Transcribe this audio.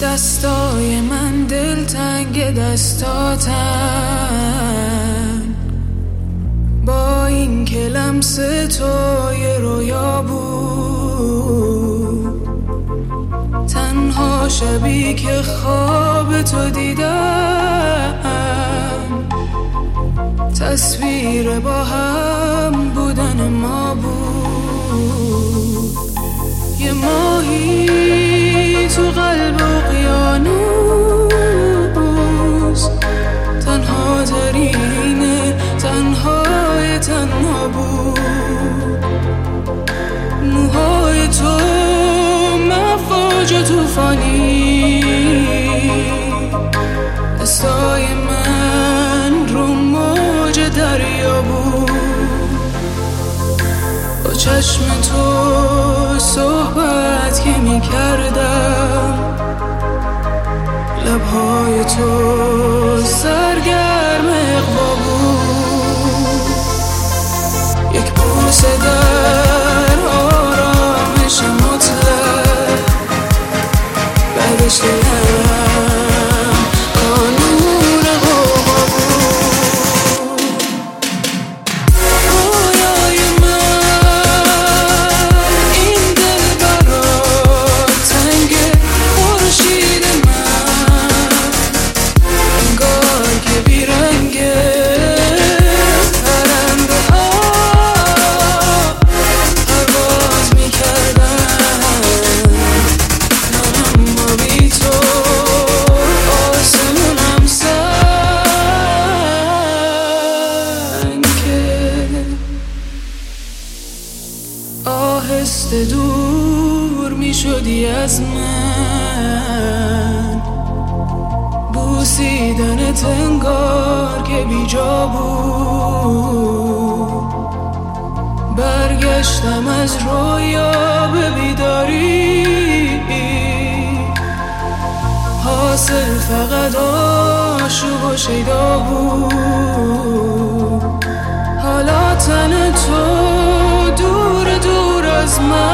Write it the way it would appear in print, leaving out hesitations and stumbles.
دستای من دلتنگ دستاتن، با این که لمس تو یه رویا بود. تنها شبی که خواب تو دیدم، تصویر با هم بودن ما بود. یه ماهی تو قلب اقیانوس، تنها ترین تنهای تنها بود. موهای تو مفاج و توفانی، دستای من رو موج دریا بود. با چشم تو صحبت که می کردم، لبهای تو سرگرم اقوا بود. یک بوسه در آرامش مطلق، بعدش دلم قانون قوا بود. رویای من این دل برات تنگه، خورشید من انگار که بیرنگه. پرنده ها پرواز میکردن، من اما بی تو آسمونم سنگه. آهسته دور میشدی از من، بوسیدنت انگار که بیجا بود. برگشتم از رویا به بیداری، حاصل فقط آشوب و شیدا بود. حالا تن تو دور دور از من،